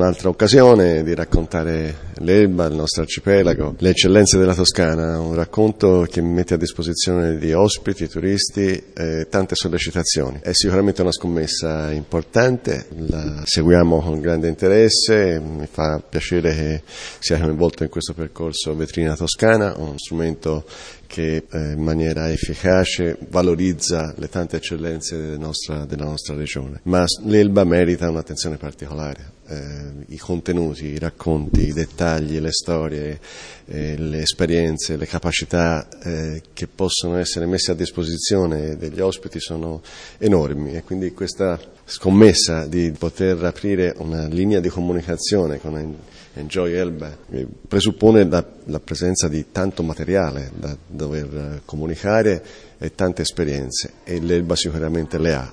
un'altra occasione di raccontare l'Elba, il nostro arcipelago, le eccellenze della Toscana, un racconto che mette a disposizione di ospiti, turisti, tante sollecitazioni. È sicuramente una scommessa importante, la seguiamo con grande interesse, mi fa piacere che sia coinvolto in questo percorso Vetrina Toscana, un strumento che in maniera efficace valorizza le tante eccellenze della nostra regione. Ma l'Elba merita un'attenzione particolare. I contenuti, i racconti, i dettagli, le storie, le esperienze, le capacità che possono essere messe a disposizione degli ospiti sono enormi, e quindi questa scommessa di poter aprire una linea di comunicazione con Enjoy Elba presuppone la presenza di tanto materiale da dover comunicare e tante esperienze, e l'Elba sicuramente le ha.